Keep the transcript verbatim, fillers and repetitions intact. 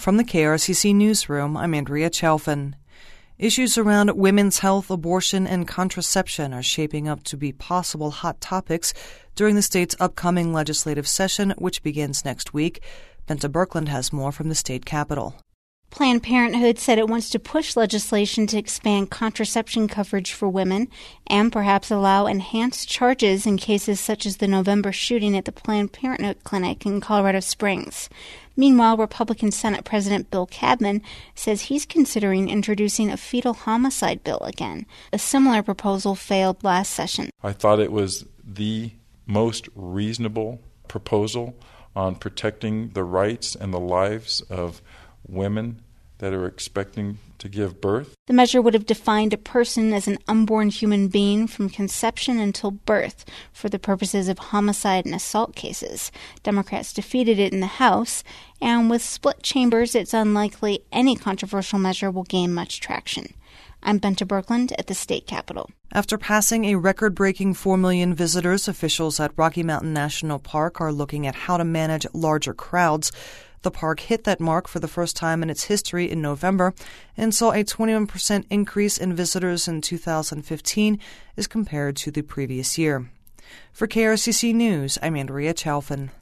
From the K R C C Newsroom, I'm Andrea Chalfin. Issues around women's health, abortion, and contraception are shaping up to be possible hot topics during the state's upcoming legislative session, which begins next week. Benta Birkeland has more from the state capitol. Planned Parenthood said it wants to push legislation to expand contraception coverage for women and perhaps allow enhanced charges in cases such as the November shooting at the Planned Parenthood clinic in Colorado Springs. Meanwhile, Republican Senate President Bill Cadman says he's considering introducing a fetal homicide bill again. A similar proposal failed last session. I thought it was the most reasonable proposal on protecting the rights and the lives of women that are expecting to give birth. The measure would have defined a person as an unborn human being from conception until birth for the purposes of homicide and assault cases. Democrats defeated it in the House, and with split chambers, it's unlikely any controversial measure will gain much traction. I'm Benta Birkeland at the state capitol. After passing a record-breaking four million visitors, officials at Rocky Mountain National Park are looking at how to manage larger crowds. The park hit that mark for the first time in its history in November and saw a twenty-one percent increase in visitors in two thousand fifteen as compared to the previous year. For K R C C News, I'm Andrea Chalfin.